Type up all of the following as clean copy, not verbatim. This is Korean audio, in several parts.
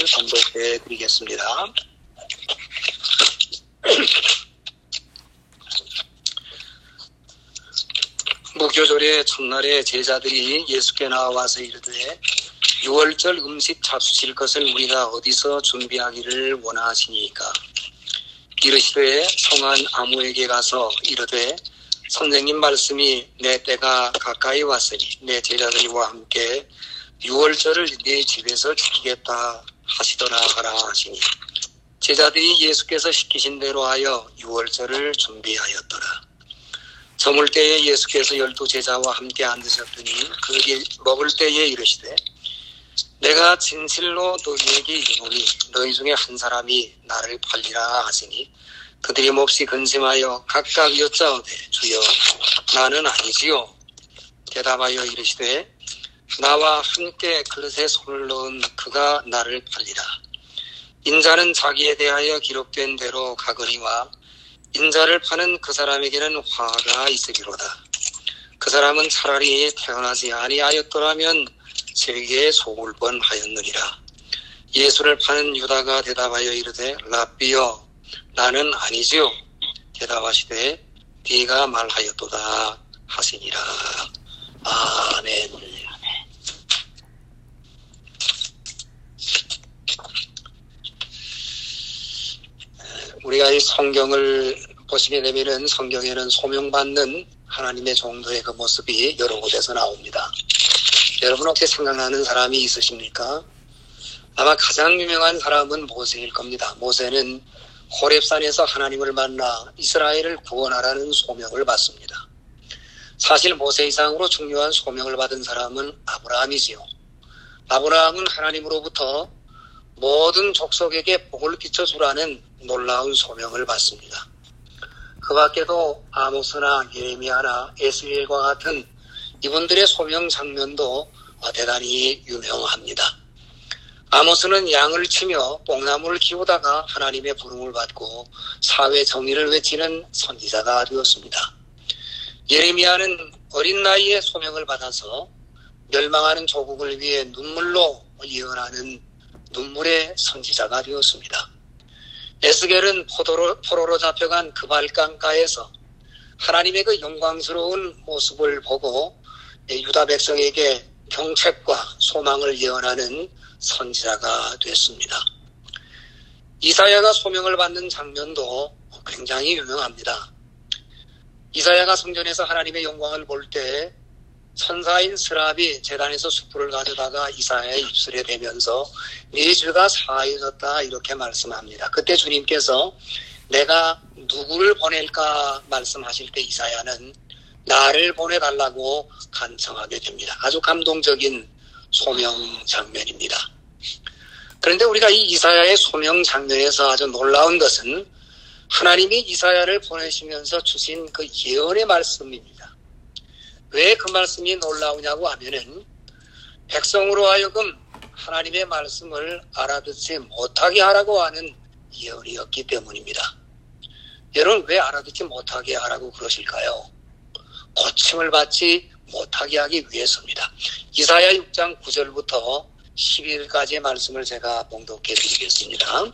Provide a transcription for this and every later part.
봉독해 드리겠습니다. 무교절의 첫날에 제자들이 예수께 나와서 이르되 유월절 음식 잡수실 것을 우리가 어디서 준비하기를 원하시니까? 이르시되 성한 아무에게 가서 이르되 선생님 말씀이 내 때가 가까이 왔으니 내 제자들과 함께 유월절을 네 집에서 지키겠다 하시더라 하라 하시니 제자들이 예수께서 시키신 대로 하여 유월절을 준비하였더라. 저물 때에 예수께서 12 제자와 함께 앉으셨더니 그들이 먹을 때에 이르시되 내가 진실로 너희에게 이르노니 너희 중에 한 사람이 나를 팔리라 하시니 그들이 몹시 근심하여 각각 여짜오되 주여 나는 아니지요. 대답하여 이르시되 나와 함께 그릇에 손을 넣은 그가 나를 팔리라. 인자는 자기에 대하여 기록된 대로 가거니와 인자를 파는 그 사람에게는 화가 있으리로다. 그 사람은 차라리 태어나지 아니하였더라면 세계에 속을 뻔하였느니라. 예수를 파는 유다가 대답하여 이르되 랍비여 나는 아니지요. 대답하시되 네가 말하였도다 하시니라. 아멘. 우리가 이 성경을 보시게 되면은 성경에는 소명받는 하나님의 종들의 그 모습이 여러 곳에서 나옵니다. 여러분 혹시 생각나는 사람이 있으십니까? 아마 가장 유명한 사람은 모세일 겁니다. 모세는 호렙산에서 하나님을 만나 이스라엘을 구원하라는 소명을 받습니다. 사실 모세 이상으로 중요한 소명을 받은 사람은 아브라함이지요. 아브라함은 하나님으로부터 모든 족속에게 복을 끼쳐주라는 놀라운 소명을 받습니다. 그 밖에도 아모스나 예레미야나 에스겔과 같은 이분들의 소명 장면도 대단히 유명합니다. 아모스는 양을 치며 뽕나무를 키우다가 하나님의 부름을 받고 사회 정의를 외치는 선지자가 되었습니다. 예레미야는 어린 나이에 소명을 받아서 멸망하는 조국을 위해 눈물로 예언하는 눈물의 선지자가 되었습니다. 에스겔은 포로로 잡혀간 그발강가에서 하나님의 그 영광스러운 모습을 보고 유다 백성에게 경책과 소망을 예언하는 선지자가 됐습니다. 이사야가 소명을 받는 장면도 굉장히 유명합니다. 이사야가 성전에서 하나님의 영광을 볼 때 천사인 스랍이 제단에서 숯불을 가져다가 이사야의 입술에 대면서 네 죄가 사해졌다 이렇게 말씀합니다. 그때 주님께서 내가 누구를 보낼까 말씀하실 때 이사야는 나를 보내달라고 간청하게 됩니다. 아주 감동적인 소명 장면입니다. 그런데 우리가 이 이사야의 소명 장면에서 아주 놀라운 것은 하나님이 이사야를 보내시면서 주신 그 예언의 말씀입니다. 왜 그 말씀이 놀라우냐고 하면은 백성으로 하여금 하나님의 말씀을 알아듣지 못하게 하라고 하는 예언이었기 때문입니다. 여러분 왜 알아듣지 못하게 하라고 그러실까요? 고침을 받지 못하게 하기 위해서입니다. 이사야 6장 9절부터 11까지의 말씀을 제가 봉독해 드리겠습니다.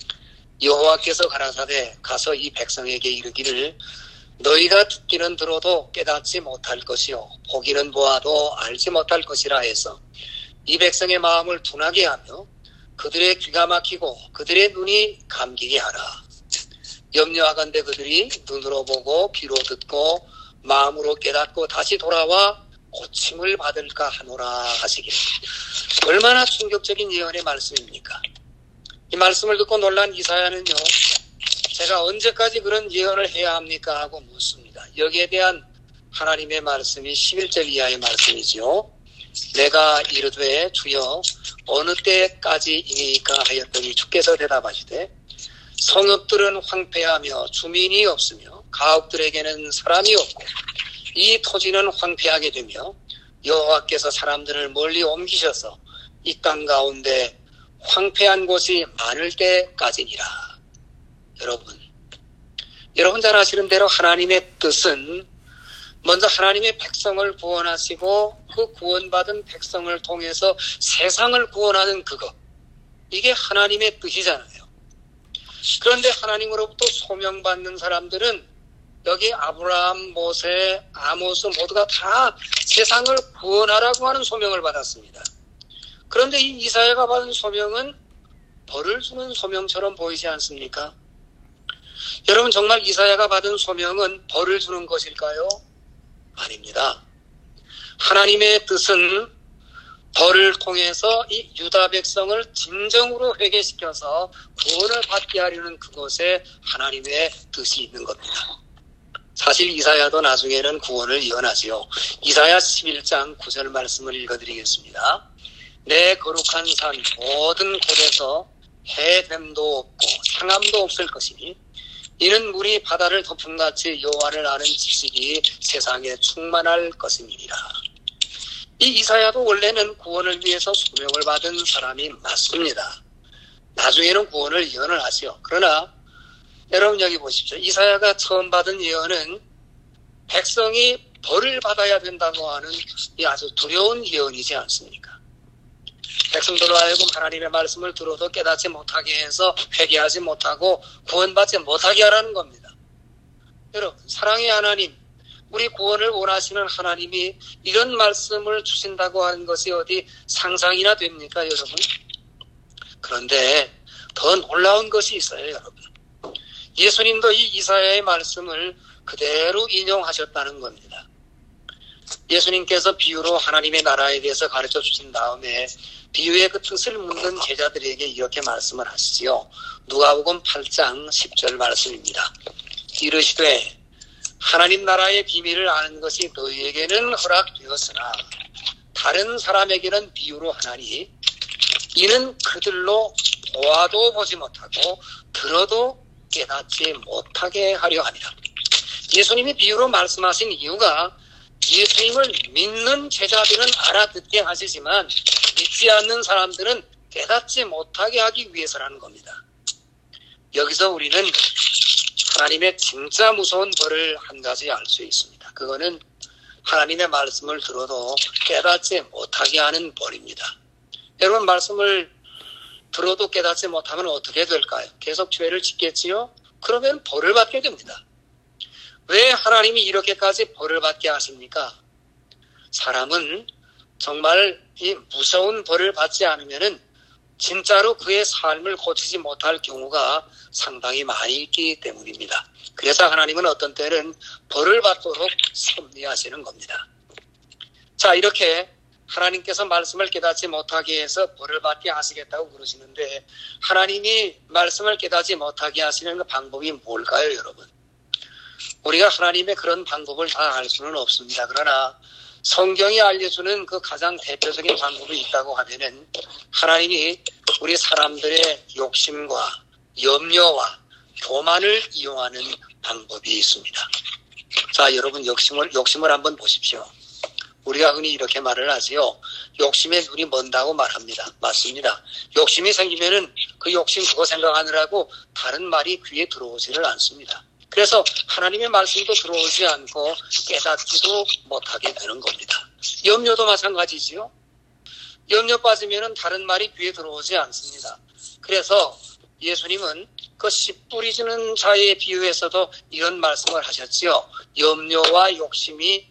여호와께서 가라사대 가서 이 백성에게 이르기를 너희가 듣기는 들어도 깨닫지 못할 것이요 보기는 보아도 알지 못할 것이라 해서 이 백성의 마음을 둔하게 하며 그들의 귀가 막히고 그들의 눈이 감기게 하라. 염려하건대 그들이 눈으로 보고 귀로 듣고 마음으로 깨닫고 다시 돌아와 고침을 받을까 하노라 하시길. 얼마나 충격적인 예언의 말씀입니까? 이 말씀을 듣고 놀란 이사야는요, 제가 언제까지 그런 예언을 해야 합니까? 하고 묻습니다. 여기에 대한 하나님의 말씀이 11절 이하의 말씀이지요. 내가 이르되 주여 어느 때까지이니까 하였더니 주께서 대답하시되 성읍들은 황폐하며 주민이 없으며 가옥들에게는 사람이 없고 이 토지는 황폐하게 되며 여호와께서 사람들을 멀리 옮기셔서 이 땅 가운데 황폐한 곳이 많을 때까지니라. 여러분 잘 아시는 대로 하나님의 뜻은 먼저 하나님의 백성을 구원하시고 그 구원받은 백성을 통해서 세상을 구원하는 그것, 이게 하나님의 뜻이잖아요. 그런데 하나님으로부터 소명받는 사람들은 여기 아브라함, 모세, 아모스 모두가 다 세상을 구원하라고 하는 소명을 받았습니다. 그런데 이 이사야가 받은 소명은 벌을 주는 소명처럼 보이지 않습니까? 여러분, 정말 이사야가 받은 소명은 벌을 주는 것일까요? 아닙니다. 하나님의 뜻은 벌을 통해서 이 유다 백성을 진정으로 회개시켜서 구원을 받게 하려는 그곳에 하나님의 뜻이 있는 겁니다. 사실 이사야도 나중에는 구원을 예언하지요. 이사야 11장 9절 말씀을 읽어드리겠습니다. 내 거룩한 산 모든 곳에서 해됨도 없고 상함도 없을 것이니 이는 물이 바다를 덮음같이 여호와를 아는 지식이 세상에 충만할 것임이니라. 이 이사야도 원래는 구원을 위해서 소명을 받은 사람이 맞습니다. 나중에는 구원을 예언을 하지요. 그러나 여러분 여기 보십시오. 이사야가 처음 받은 예언은 백성이 벌을 받아야 된다고 하는 이 아주 두려운 예언이지 않습니까? 백성들로 하여금 하나님의 말씀을 들어도 깨닫지 못하게 해서 회개하지 못하고 구원받지 못하게 하라는 겁니다. 여러분, 사랑의 하나님, 우리 구원을 원하시는 하나님이 이런 말씀을 주신다고 하는 것이 어디 상상이나 됩니까, 여러분? 그런데 더 놀라운 것이 있어요, 여러분. 예수님도 이 이사야의 말씀을 그대로 인용하셨다는 겁니다. 예수님께서 비유로 하나님의 나라에 대해서 가르쳐 주신 다음에 비유의 그 뜻을 묻는 제자들에게 이렇게 말씀을 하시지요. 누가복음 8장 10절 말씀입니다. 이르시되 하나님 나라의 비밀을 아는 것이 너희에게는 허락되었으나 다른 사람에게는 비유로 하나니 이는 그들로 보아도 보지 못하고 들어도 깨닫지 못하게 하려 하니라. 예수님이 비유로 말씀하신 이유가 예수님을 믿는 제자들은 알아듣게 하시지만 믿지 않는 사람들은 깨닫지 못하게 하기 위해서라는 겁니다. 여기서 우리는 하나님의 진짜 무서운 벌을 한 가지 알 수 있습니다. 그거는 하나님의 말씀을 들어도 깨닫지 못하게 하는 벌입니다. 여러분, 말씀을 들어도 깨닫지 못하면 어떻게 될까요? 계속 죄를 짓겠지요? 그러면 벌을 받게 됩니다. 왜 하나님이 이렇게까지 벌을 받게 하십니까? 사람은 정말 이 무서운 벌을 받지 않으면은 진짜로 그의 삶을 고치지 못할 경우가 상당히 많이 있기 때문입니다. 그래서 하나님은 어떤 때는 벌을 받도록 섭리하시는 겁니다. 자, 이렇게 하나님께서 말씀을 깨닫지 못하게 해서 벌을 받게 하시겠다고 그러시는데 하나님이 말씀을 깨닫지 못하게 하시는 그 방법이 뭘까요, 여러분? 우리가 하나님의 그런 방법을 다 알 수는 없습니다. 그러나 성경이 알려주는 그 가장 대표적인 방법이 있다고 하면은 하나님이 우리 사람들의 욕심과 염려와 교만을 이용하는 방법이 있습니다. 자, 여러분 욕심을 한번 보십시오. 우리가 흔히 이렇게 말을 하지요. 욕심에 눈이 먼다고 말합니다. 맞습니다. 욕심이 생기면은 그 욕심 그거 생각하느라고 다른 말이 귀에 들어오지를 않습니다. 그래서 하나님의 말씀도 들어오지 않고 깨닫지도 못하게 되는 겁니다. 염려도 마찬가지지요. 염려 빠지면은 다른 말이 귀에 들어오지 않습니다. 그래서 예수님은 그 씨 뿌리지는 자의 비유에서도 이런 말씀을 하셨지요. 염려와 욕심이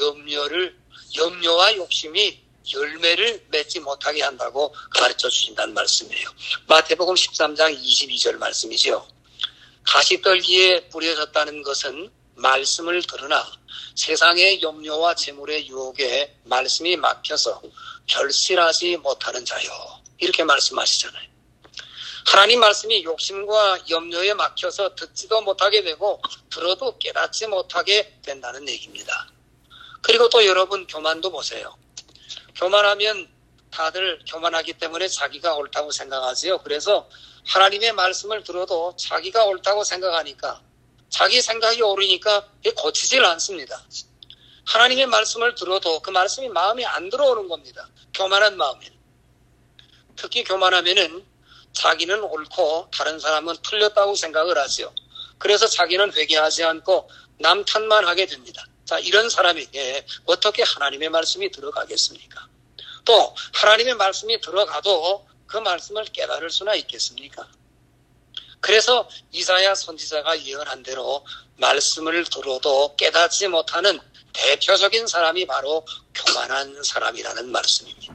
열매를 맺지 못하게 한다고 가르쳐 주신다는 말씀이에요. 마태복음 13장 22절 말씀이죠. 가시떨기에 뿌려졌다는 것은 말씀을 들으나 세상의 염려와 재물의 유혹에 말씀이 막혀서 결실하지 못하는 자요. 이렇게 말씀하시잖아요. 하나님 말씀이 욕심과 염려에 막혀서 듣지도 못하게 되고 들어도 깨닫지 못하게 된다는 얘기입니다. 그리고 또 여러분 교만도 보세요. 교만하면 다들 교만하기 때문에 자기가 옳다고 생각하지요. 그래서 하나님의 말씀을 들어도 자기가 옳다고 생각하니까 자기 생각이 옳으니까 고치질 않습니다. 하나님의 말씀을 들어도 그 말씀이 마음에 안 들어오는 겁니다. 교만한 마음에. 특히 교만하면은 자기는 옳고 다른 사람은 틀렸다고 생각을 하죠. 그래서 자기는 회개하지 않고 남 탓만 하게 됩니다. 자, 이런 사람에게 어떻게 하나님의 말씀이 들어가겠습니까? 또 하나님의 말씀이 들어가도 그 말씀을 깨달을 수나 있겠습니까? 그래서 이사야 선지자가 예언한 대로 말씀을 들어도 깨닫지 못하는 대표적인 사람이 바로 교만한 사람이라는 말씀입니다.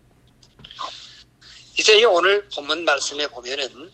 이제 이 오늘 본문 말씀에 보면은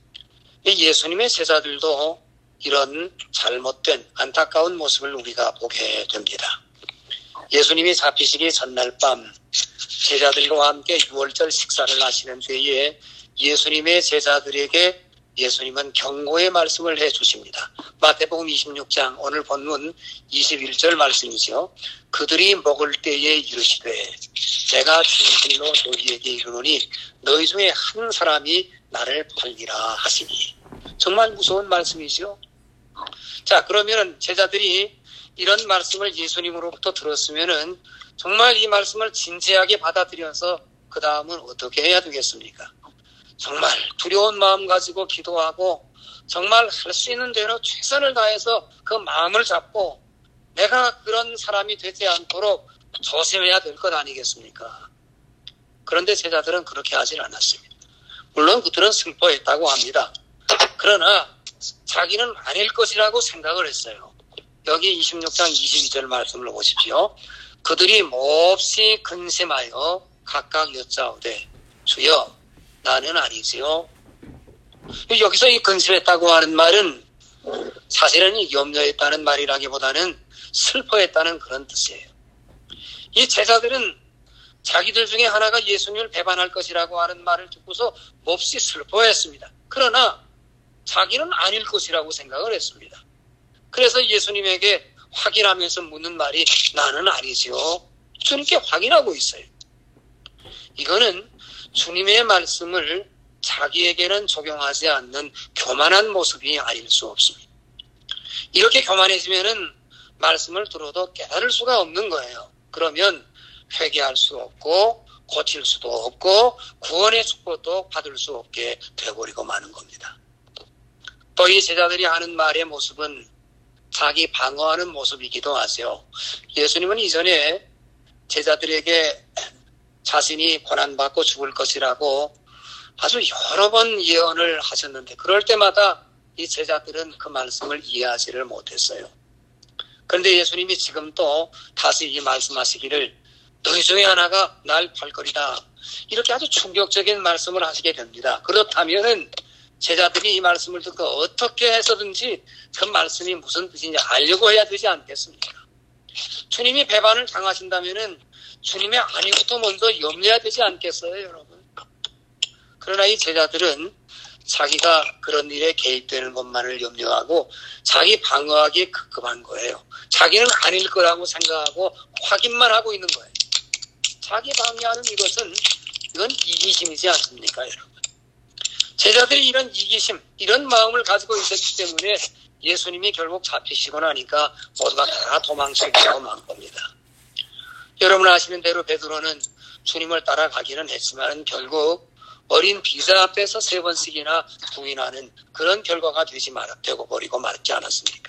예수님의 제자들도 이런 잘못된 안타까운 모습을 우리가 보게 됩니다. 예수님이 잡히시기 전날 밤 제자들과 함께 유월절 식사를 하시는 뒤에 예수님의 제자들에게 예수님은 경고의 말씀을 해주십니다. 마태복음 26장 오늘 본문 21절 말씀이죠. 그들이 먹을 때에 이르시되 내가 진실로 너희에게 이르노니 너희 중에 한 사람이 나를 팔리라 하시니. 정말 무서운 말씀이죠. 자, 그러면 제자들이 이런 말씀을 예수님으로부터 들었으면은 정말 이 말씀을 진지하게 받아들여서 그 다음은 어떻게 해야 되겠습니까? 정말 두려운 마음 가지고 기도하고 정말 할 수 있는 대로 최선을 다해서 그 마음을 잡고 내가 그런 사람이 되지 않도록 조심해야 될 것 아니겠습니까? 그런데 제자들은 그렇게 하진 않았습니다. 물론 그들은 슬퍼했다고 합니다. 그러나 자기는 아닐 것이라고 생각을 했어요. 여기 26장 22절 말씀을 보십시오. 그들이 몹시 근심하여 각각 여짜오되 주여 나는 아니지요. 여기서 이 근심했다고 하는 말은 사실은 염려했다는 말이라기보다는 슬퍼했다는 그런 뜻이에요. 이 제자들은 자기들 중에 하나가 예수님을 배반할 것이라고 하는 말을 듣고서 몹시 슬퍼했습니다. 그러나 자기는 아닐 것이라고 생각을 했습니다. 그래서 예수님에게 확인하면서 묻는 말이 나는 아니지요. 주님께 확인하고 있어요. 이거는 주님의 말씀을 자기에게는 적용하지 않는 교만한 모습이 아닐 수 없습니다. 이렇게 교만해지면은 말씀을 들어도 깨달을 수가 없는 거예요. 그러면 회개할 수 없고 고칠 수도 없고 구원의 축복도 받을 수 없게 되어버리고 마는 겁니다. 또 이 제자들이 하는 말의 모습은 자기 방어하는 모습이기도 하죠. 예수님은 이전에 제자들에게 자신이 고난받고 죽을 것이라고 아주 여러 번 예언을 하셨는데 그럴 때마다 이 제자들은 그 말씀을 이해하지를 못했어요. 그런데 예수님이 지금 또 다시 이 말씀하시기를 너희 중에 하나가 날 팔 거리다. 이렇게 아주 충격적인 말씀을 하시게 됩니다. 그렇다면은 제자들이 이 말씀을 듣고 어떻게 해서든지 그 말씀이 무슨 뜻인지 알려고 해야 되지 않겠습니까? 주님이 배반을 당하신다면은 주님의 아니부터 먼저 염려해야 되지 않겠어요, 여러분? 그러나 이 제자들은 자기가 그런 일에 개입되는 것만을 염려하고 자기 방어하기에 급급한 거예요. 자기는 아닐 거라고 생각하고 확인만 하고 있는 거예요. 자기 방해하는 이건 이기심이지 않습니까, 여러분? 제자들이 이런 이기심, 이런 마음을 가지고 있었기 때문에 예수님이 결국 잡히시고 나니까 모두가 다 도망치고 만 겁니다. 여러분 아시는 대로 베드로는 주님을 따라가기는 했지만 결국 어린 비자 앞에서 3번씩이나 부인하는 그런 결과가 되고 버리고 말지 않았습니까?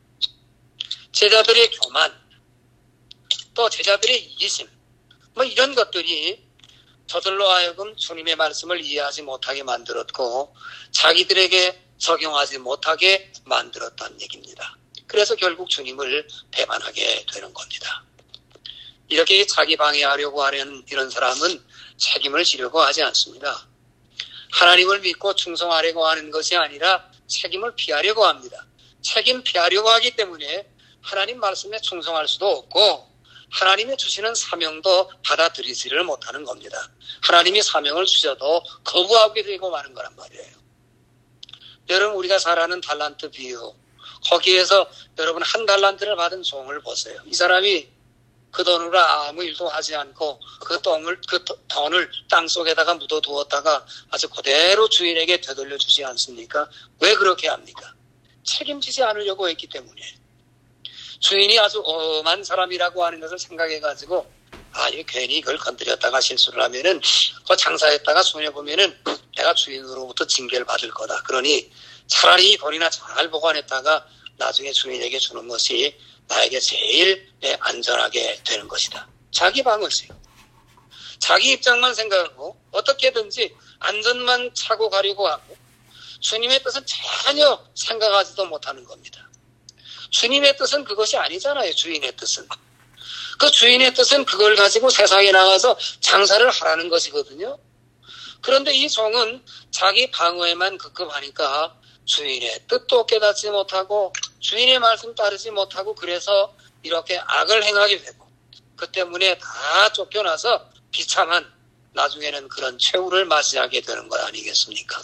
제자들의 교만, 또 제자들의 이기심, 이런 것들이 저들로 하여금 주님의 말씀을 이해하지 못하게 만들었고 자기들에게 적용하지 못하게 만들었다는 얘기입니다. 그래서 결국 주님을 배반하게 되는 겁니다. 이렇게 자기 방해하려고 하는 이런 사람은 책임을 지려고 하지 않습니다. 하나님을 믿고 충성하려고 하는 것이 아니라 책임을 피하려고 합니다. 책임 피하려고 하기 때문에 하나님 말씀에 충성할 수도 없고 하나님이 주시는 사명도 받아들이지를 못하는 겁니다. 하나님이 사명을 주셔도 거부하게 되고 마는 거란 말이에요. 여러분 우리가 잘 아는 달란트 비유, 거기에서 여러분 한 달란트를 받은 종을 보세요. 이 사람이 그 돈으로 아무 일도 하지 않고 그 돈을 땅속에다가 묻어두었다가 아주 그대로 주인에게 되돌려주지 않습니까? 왜 그렇게 합니까? 책임지지 않으려고 했기 때문에. 주인이 아주 엄한 사람이라고 하는 것을 생각해가지고 이거 괜히 이걸 건드렸다가 실수를 하면은 그 장사했다가 손해보면은 내가 주인으로부터 징계를 받을 거다. 그러니 차라리 이 돈이나 잘 보관했다가 나중에 주인에게 주는 것이 나에게 제일 안전하게 되는 것이다. 자기 방어세요. 자기 입장만 생각하고 어떻게든지 안전만 차고 가려고 하고 주님의 뜻은 전혀 생각하지도 못하는 겁니다. 주님의 뜻은 그것이 아니잖아요. 주인의 뜻은. 그 주인의 뜻은 그걸 가지고 세상에 나가서 장사를 하라는 것이거든요. 그런데 이 종은 자기 방어에만 급급하니까 주인의 뜻도 깨닫지 못하고 주인의 말씀 따르지 못하고 그래서 이렇게 악을 행하게 되고 그 때문에 다 쫓겨나서 비참한 나중에는 그런 최후를 맞이하게 되는 것 아니겠습니까?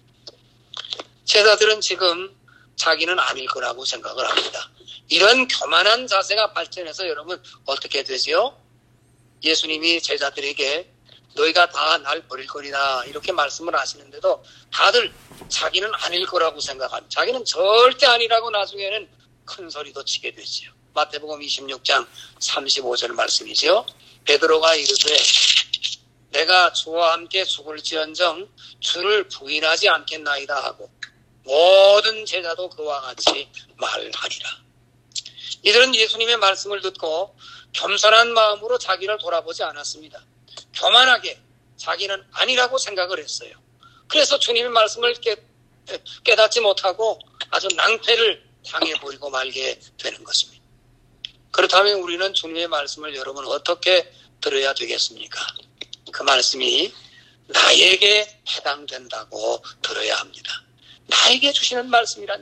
제자들은 지금 자기는 아닐 거라고 생각을 합니다. 이런 교만한 자세가 발전해서 여러분 어떻게 되지요? 예수님이 제자들에게 너희가 다 날 버릴 거리다 이렇게 말씀을 하시는데도 다들 자기는 아닐 거라고 생각합니다. 자기는 절대 아니라고 나중에는 큰 소리도 치게 되지요. 마태복음 26장 35절 말씀이지요. 베드로가 이르되 내가 주와 함께 죽을지언정 주를 부인하지 않겠나이다 하고 모든 제자도 그와 같이 말하리라. 이들은 예수님의 말씀을 듣고 겸손한 마음으로 자기를 돌아보지 않았습니다. 교만하게 자기는 아니라고 생각을 했어요. 그래서 주님의 말씀을 깨닫지 못하고 아주 낭패를 당해버리고 말게 되는 것입니다. 그렇다면 우리는 주님의 말씀을 여러분 어떻게 들어야 되겠습니까? 그 말씀이 나에게 해당된다고 들어야 합니다. 나에게 주시는 말씀이란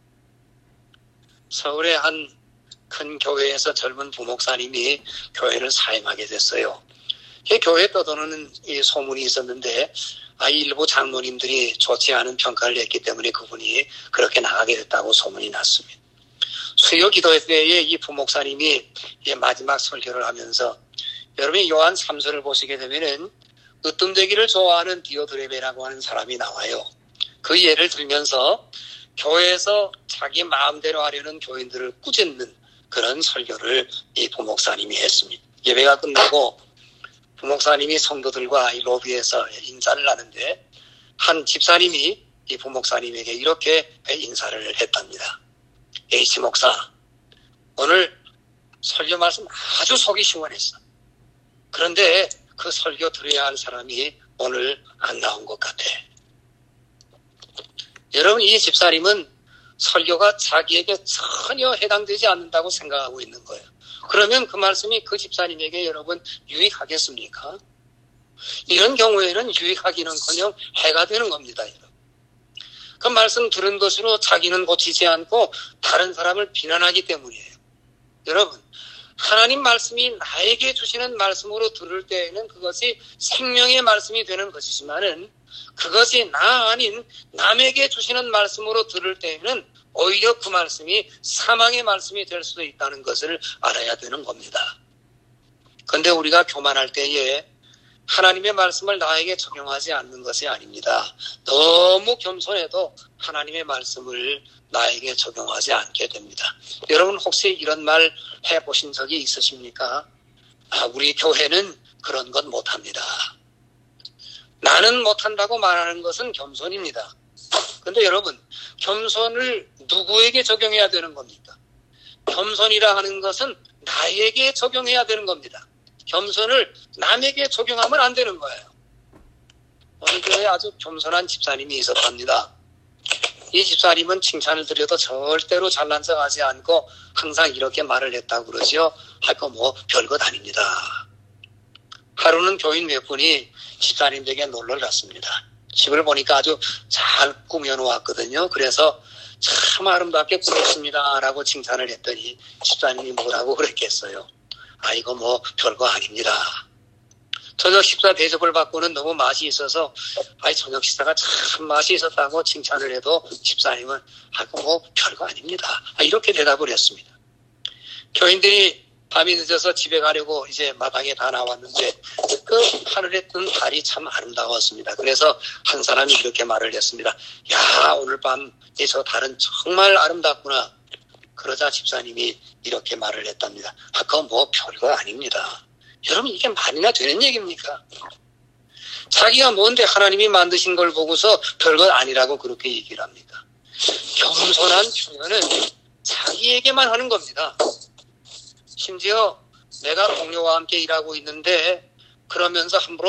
서울의 한 큰 교회에서 젊은 부목사님이 교회를 사임하게 됐어요. 교회 떠도는 소문이 있었는데 일부 장로님들이 좋지 않은 평가를 했기 때문에 그분이 그렇게 나가게 됐다고 소문이 났습니다. 수요 기도 때에 이 부목사님이 마지막 설교를 하면서 여러분이 요한 3서를 보시게 되면은 으뜸되기를 좋아하는 디오드레베라고 하는 사람이 나와요. 그 예를 들면서 교회에서 자기 마음대로 하려는 교인들을 꾸짖는 그런 설교를 이 부목사님이 했습니다. 예배가 끝나고 부목사님이 성도들과 이 로비에서 인사를 하는데 한 집사님이 이 부목사님에게 이렇게 인사를 했답니다. H 목사, 오늘 설교 말씀 아주 속이 시원했어. 그런데 그 설교 들어야 할 사람이 오늘 안 나온 것 같아. 여러분, 이 집사님은 설교가 자기에게 전혀 해당되지 않는다고 생각하고 있는 거예요. 그러면 그 말씀이 그 집사님에게 여러분 유익하겠습니까? 이런 경우에는 유익하기는커녕 해가 되는 겁니다. 여러분. 그 말씀 들은 것으로 자기는 고치지 않고 다른 사람을 비난하기 때문이에요. 여러분, 하나님 말씀이 나에게 주시는 말씀으로 들을 때에는 그것이 생명의 말씀이 되는 것이지만은 그것이 나 아닌 남에게 주시는 말씀으로 들을 때에는 오히려 그 말씀이 사망의 말씀이 될 수도 있다는 것을 알아야 되는 겁니다. 그런데 우리가 교만할 때에 하나님의 말씀을 나에게 적용하지 않는 것이 아닙니다. 너무 겸손해도 하나님의 말씀을 나에게 적용하지 않게 됩니다. 여러분 혹시 이런 말 해보신 적이 있으십니까? 우리 교회는 그런 건 못합니다. 나는 못한다고 말하는 것은 겸손입니다. 그런데 여러분, 겸손을 누구에게 적용해야 되는 겁니까? 겸손이라 하는 것은 나에게 적용해야 되는 겁니다. 겸손을 남에게 적용하면 안 되는 거예요. 어느 교회에 아주 겸손한 집사님이 있었답니다. 이 집사님은 칭찬을 드려도 절대로 잘난 척하지 않고 항상 이렇게 말을 했다고 그러죠. 뭐 별것 아닙니다. 하루는 교인 몇 분이 집사님 댁에 놀러 갔습니다. 집을 보니까 아주 잘 꾸며놓았거든요. 그래서 참 아름답게 꾸몄습니다 라고 칭찬을 했더니 집사님이 뭐라고 그랬겠어요. 이거 뭐 별거 아닙니다. 저녁 식사 대접을 받고는 너무 맛이 있어서 저녁 식사가 참 맛이 있었다고 칭찬을 해도 집사님은 이거 뭐 별거 아닙니다. 이렇게 대답을 했습니다. 교인들이 밤이 늦어서 집에 가려고 이제 마당에 다 나왔는데 그 하늘에 뜬 달이 참 아름다웠습니다. 그래서 한 사람이 이렇게 말을 했습니다. 야, 오늘 밤 저 달은 정말 아름답구나. 그러자 집사님이 이렇게 말을 했답니다. 그거 뭐 별거 아닙니다. 여러분 이게 말이나 되는 얘기입니까? 자기가 뭔데 하나님이 만드신 걸 보고서 별것 아니라고 그렇게 얘기를 합니다. 겸손한 표현은 자기에게만 하는 겁니다. 심지어 내가 동료와 함께 일하고 있는데 그러면서 함부로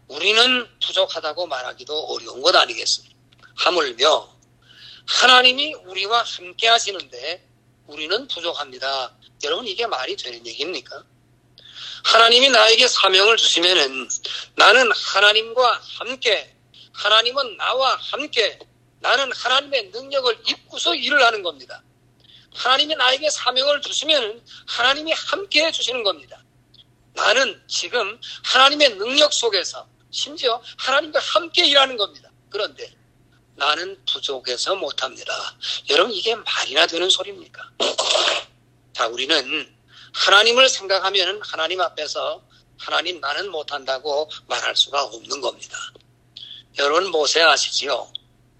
우리는 부족하다고 말하기도 어려운 것 아니겠습니까? 하물며 하나님이 우리와 함께 하시는데 우리는 부족합니다. 여러분, 이게 말이 되는 얘기입니까? 하나님이 나에게 사명을 주시면은 나는 하나님과 함께, 하나님은 나와 함께, 나는 하나님의 능력을 입고서 일을 하는 겁니다. 하나님이 나에게 사명을 주시면은 하나님이 함께 해주시는 겁니다. 나는 지금 하나님의 능력 속에서 심지어 하나님과 함께 일하는 겁니다. 그런데 나는 부족해서 못합니다. 여러분, 이게 말이나 되는 소리입니까? 자, 우리는 하나님을 생각하면 하나님 앞에서 하나님 나는 못한다고 말할 수가 없는 겁니다. 여러분, 모세 아시지요?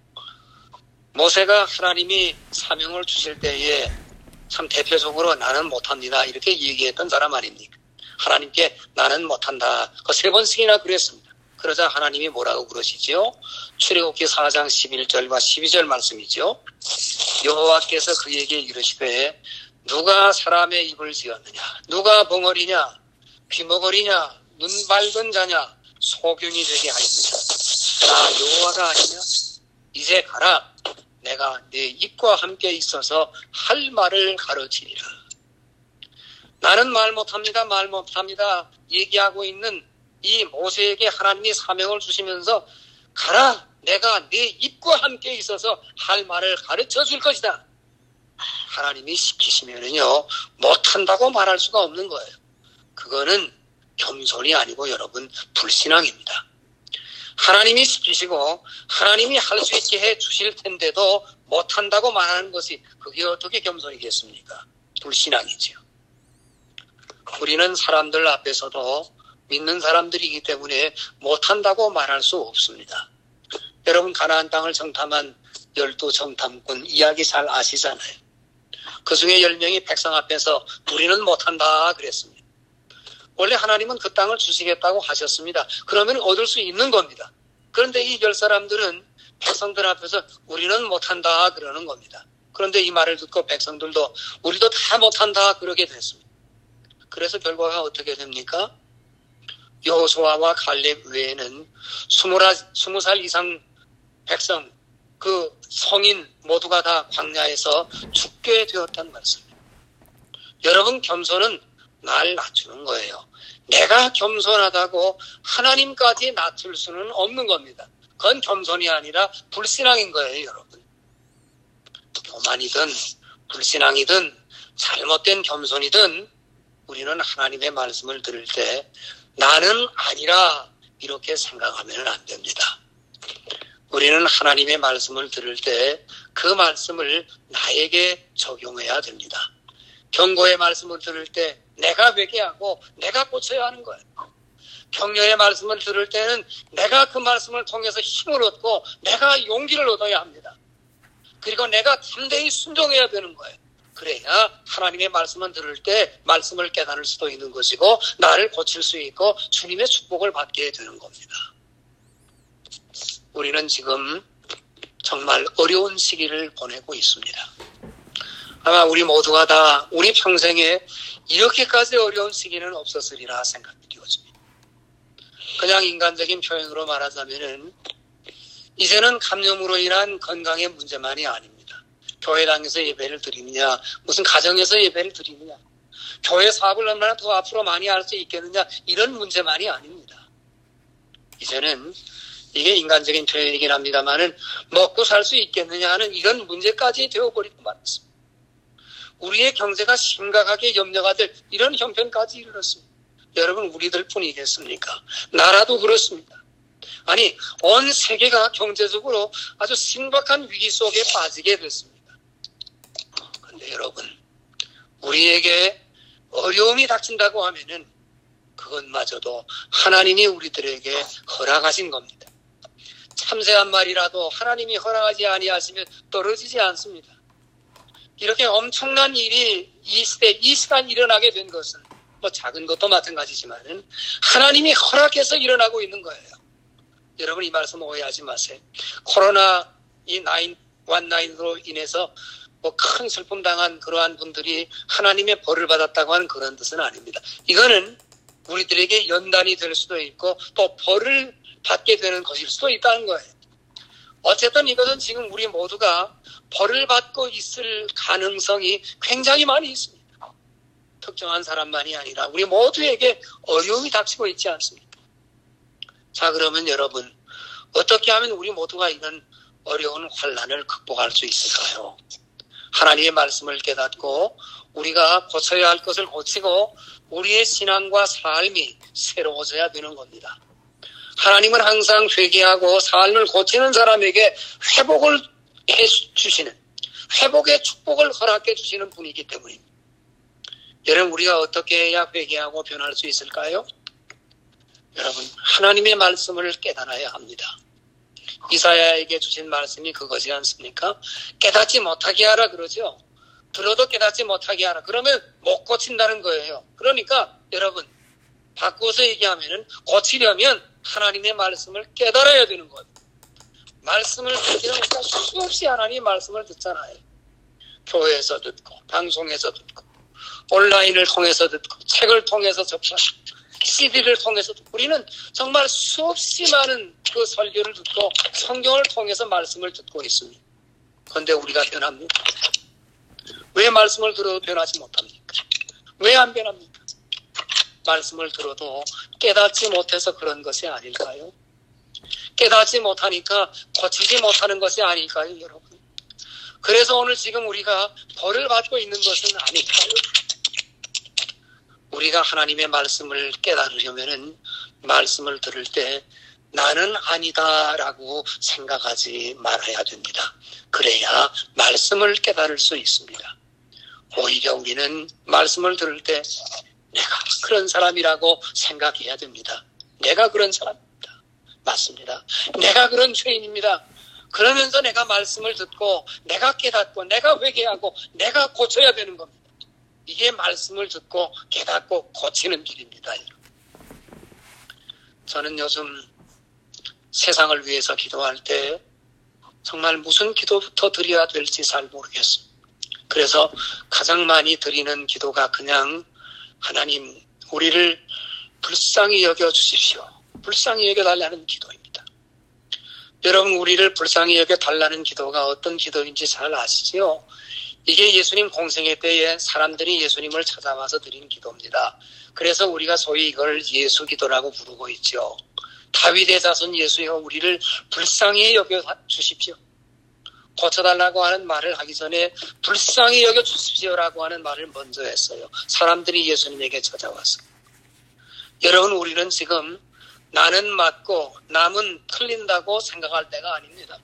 모세가 하나님이 사명을 주실 때에 참 대표적으로 나는 못합니다 이렇게 얘기했던 사람 아닙니까? 하나님께 나는 못한다. 그 3번씩이나 그랬습니다. 그러자 하나님이 뭐라고 그러시죠? 출애굽기 4장 11절과 12절 말씀이죠. 여호와께서 그에게 이르시되 누가 사람의 입을 지었느냐? 누가 벙어리냐? 귀머거리냐? 눈 밝은 자냐? 소경이 되게 하였느냐? 나 여호와가 아니냐? 이제 가라. 내가 네 입과 함께 있어서 할 말을 가르치리라. 나는 말 못합니다 얘기하고 있는 이 모세에게 하나님이 사명을 주시면서 가라, 내가 네 입과 함께 있어서 할 말을 가르쳐 줄 것이다. 하나님이 시키시면은요 못한다고 말할 수가 없는 거예요. 그거는 겸손이 아니고 여러분 불신앙입니다. 하나님이 시키시고 하나님이 할 수 있게 해 주실 텐데도 못한다고 말하는 것이 그게 어떻게 겸손이겠습니까? 불신앙이지요. 우리는 사람들 앞에서도 믿는 사람들이기 때문에 못한다고 말할 수 없습니다. 여러분, 가나안 땅을 정탐한 12정탐꾼 이야기 잘 아시잖아요. 그 중에 10명이 백성 앞에서 우리는 못한다 그랬습니다. 원래 하나님은 그 땅을 주시겠다고 하셨습니다. 그러면 얻을 수 있는 겁니다. 그런데 이 10사람들은 백성들 앞에서 우리는 못한다 그러는 겁니다. 그런데 이 말을 듣고 백성들도 우리도 다 못한다 그러게 됐습니다. 그래서 결과가 어떻게 됩니까? 여호수아와 갈렙 외에는 20살 이상 백성, 그 성인 모두가 다 광야에서 죽게 되었단 말씀입니다. 여러분, 겸손은 날 낮추는 거예요. 내가 겸손하다고 하나님까지 낮출 수는 없는 겁니다. 그건 겸손이 아니라 불신앙인 거예요, 여러분. 교만이든 불신앙이든 잘못된 겸손이든 우리는 하나님의 말씀을 들을 때 나는 아니라 이렇게 생각하면 안 됩니다. 우리는 하나님의 말씀을 들을 때 그 말씀을 나에게 적용해야 됩니다. 경고의 말씀을 들을 때 내가 회개하고 내가 고쳐야 하는 거예요. 격려의 말씀을 들을 때는 내가 그 말씀을 통해서 힘을 얻고 내가 용기를 얻어야 합니다. 그리고 내가 담대히 순종해야 되는 거예요. 그래야 하나님의 말씀을 들을 때 말씀을 깨달을 수도 있는 것이고 나를 고칠 수 있고 주님의 축복을 받게 되는 겁니다. 우리는 지금 정말 어려운 시기를 보내고 있습니다. 아마 우리 모두가 다 우리 평생에 이렇게까지 어려운 시기는 없었으리라 생각이 되어집니다. 그냥 인간적인 표현으로 말하자면은 이제는 감염으로 인한 건강의 문제만이 아닙니다. 교회당에서 예배를 드리느냐, 무슨 가정에서 예배를 드리느냐, 교회 사업을 얼마나 더 앞으로 많이 할 수 있겠느냐, 이런 문제만이 아닙니다. 이제는 이게 인간적인 표현이긴 합니다만은 먹고 살 수 있겠느냐 하는 이런 문제까지 되어버리고 말았습니다. 우리의 경제가 심각하게 염려가 될 이런 형편까지 이르렀습니다. 여러분, 우리들 뿐이겠습니까? 나라도 그렇습니다. 아니, 온 세계가 경제적으로 아주 심각한 위기 속에 빠지게 됐습니다. 그런데 여러분, 우리에게 어려움이 닥친다고 하면은 그것마저도 하나님이 우리들에게 허락하신 겁니다. 참새 한 마리라도 하나님이 허락하지 아니하시면 떨어지지 않습니다. 이렇게 엄청난 일이 이 시대, 이 시간 일어나게 된 것은 뭐 작은 것도 마찬가지지만은 하나님이 허락해서 일어나고 있는 거예요. 여러분, 이 말씀 오해하지 마세요. 코로나 이 19로 인해서 뭐 큰 슬픔 당한 그러한 분들이 하나님의 벌을 받았다고 하는 그런 뜻은 아닙니다. 이거는 우리들에게 연단이 될 수도 있고 또 벌을 받게 되는 것일 수도 있다는 거예요. 어쨌든 이것은 지금 우리 모두가 벌을 받고 있을 가능성이 굉장히 많이 있습니다. 특정한 사람만이 아니라 우리 모두에게 어려움이 닥치고 있지 않습니까? 자, 그러면 여러분, 어떻게 하면 우리 모두가 이런 어려운 환난을 극복할 수 있을까요? 하나님의 말씀을 깨닫고 우리가 고쳐야 할 것을 고치고 우리의 신앙과 삶이 새로워져야 되는 겁니다. 하나님은 항상 회개하고 삶을 고치는 사람에게 회복을 해주시는, 회복의 축복을 허락해 주시는 분이기 때문입니다. 여러분, 우리가 어떻게 해야 회개하고 변할 수 있을까요? 여러분, 하나님의 말씀을 깨달아야 합니다. 이사야에게 주신 말씀이 그거지 않습니까? 깨닫지 못하게 하라 그러죠. 들어도 깨닫지 못하게 하라. 그러면 못 고친다는 거예요. 그러니까 여러분, 바꿔서 얘기하면은 고치려면 하나님의 말씀을 깨달아야 되는 거예요. 말씀을 듣기는 우리가 수없이 하나님의 말씀을 듣잖아요. 교회에서 듣고, 방송에서 듣고, 온라인을 통해서 듣고, 책을 통해서 접하고, CD를 통해서 듣고, 우리는 정말 수없이 많은 그 설교를 듣고 성경을 통해서 말씀을 듣고 있습니다. 그런데 우리가 변합니까? 왜 말씀을 들어도 변하지 못합니까? 왜 안 변합니까? 말씀을 들어도 깨닫지 못해서 그런 것이 아닐까요? 깨닫지 못하니까 고치지 못하는 것이 아닐까요, 여러분? 그래서 오늘 지금 우리가 벌을 받고 있는 것은 아닐까요? 우리가 하나님의 말씀을 깨달으려면은 말씀을 들을 때 나는 아니다라고 생각하지 말아야 됩니다. 그래야 말씀을 깨달을 수 있습니다. 오히려 우리는 말씀을 들을 때 내가 그런 사람이라고 생각해야 됩니다. 내가 그런 사람입니다. 맞습니다. 내가 그런 죄인입니다. 그러면서 내가 말씀을 듣고 내가 깨닫고 내가 회개하고 내가 고쳐야 되는 겁니다. 이게 말씀을 듣고 깨닫고 고치는 길입니다. 저는 요즘 세상을 위해서 기도할 때 정말 무슨 기도부터 드려야 될지 잘 모르겠어요. 그래서 가장 많이 드리는 기도가 그냥 하나님, 우리를 불쌍히 여겨주십시오. 불쌍히 여겨달라는 기도입니다. 여러분, 우리를 불쌍히 여겨달라는 기도가 어떤 기도인지 잘 아시죠? 이게 예수님 공생애 때에 사람들이 예수님을 찾아와서 드린 기도입니다. 그래서 우리가 소위 이걸 예수기도라고 부르고 있죠. 다윗의 자손 예수여, 우리를 불쌍히 여겨주십시오. 고쳐달라고 하는 말을 하기 전에 불쌍히 여겨주십시오라고 하는 말을 먼저 했어요. 사람들이 예수님에게 찾아왔어요. 여러분, 우리는 지금 나는 맞고 남은 틀린다고 생각할 때가 아닙니다.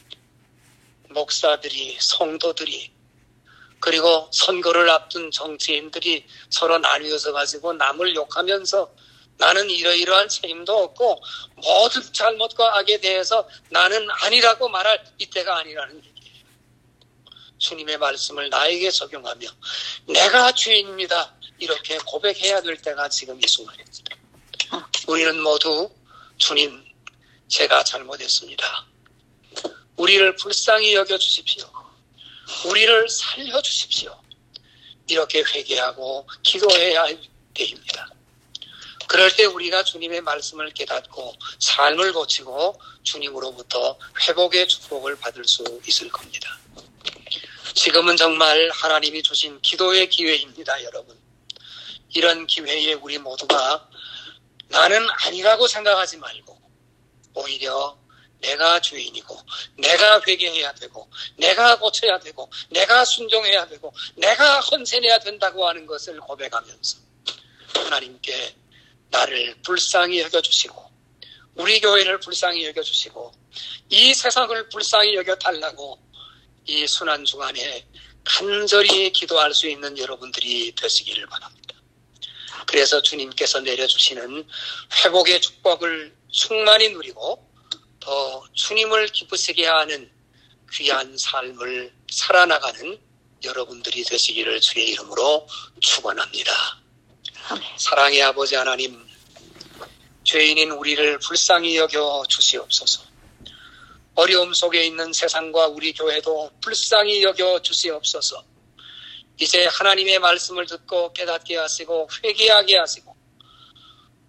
목사들이, 성도들이, 그리고 선거를 앞둔 정치인들이 서로 나뉘어서 가지고 남을 욕하면서 나는 이러이러한 책임도 없고 모든 잘못과 악에 대해서 나는 아니라고 말할 이때가 아니라는 얘기예요. 주님의 말씀을 나에게 적용하며 내가 죄인입니다. 이렇게 고백해야 될 때가 지금 이 순간입니다. 우리는 모두 주님, 제가 잘못했습니다. 우리를 불쌍히 여겨주십시오. 우리를 살려주십시오. 이렇게 회개하고 기도해야 할 때입니다. 그럴 때 우리가 주님의 말씀을 깨닫고 삶을 고치고 주님으로부터 회복의 축복을 받을 수 있을 겁니다. 지금은 정말 하나님이 주신 기도의 기회입니다, 여러분. 이런 기회에 우리 모두가 나는 아니라고 생각하지 말고 오히려 내가 주인이고 내가 회개해야 되고 내가 고쳐야 되고 내가 순종해야 되고 내가 헌신해야 된다고 하는 것을 고백하면서 하나님께 나를 불쌍히 여겨주시고 우리 교회를 불쌍히 여겨주시고 이 세상을 불쌍히 여겨달라고 이 순환주간에 간절히 기도할 수 있는 여러분들이 되시기를 바랍니다. 그래서 주님께서 내려주시는 회복의 축복을 충만히 누리고 더 주님을 기쁘시게 하는 귀한 삶을 살아나가는 여러분들이 되시기를 주의 이름으로 축원합니다. 사랑의 아버지 하나님, 죄인인 우리를 불쌍히 여겨 주시옵소서. 어려움 속에 있는 세상과 우리 교회도 불쌍히 여겨 주시옵소서. 이제 하나님의 말씀을 듣고 깨닫게 하시고 회개하게 하시고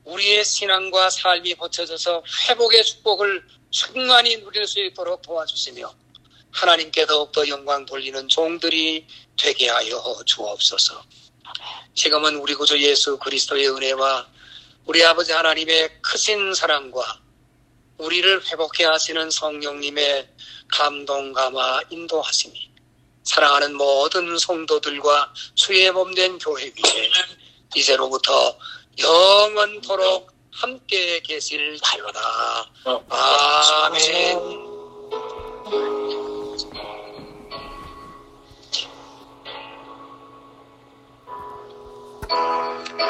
우리의 신앙과 삶이 고쳐져서 회복의 축복을 충만히 누릴 수 있도록 도와주시며 하나님께 더욱더 영광 돌리는 종들이 되게 하여 주옵소서. 지금은 우리 구주 예수 그리스도의 은혜와 우리 아버지 하나님의 크신 사랑과 우리를 회복해 하시는 성령님의 감동, 감화, 인도하심이 사랑하는 모든 성도들과 주의 몸된 교회 위에 이제로부터 영원토록 함께 계실지어다. 아멘.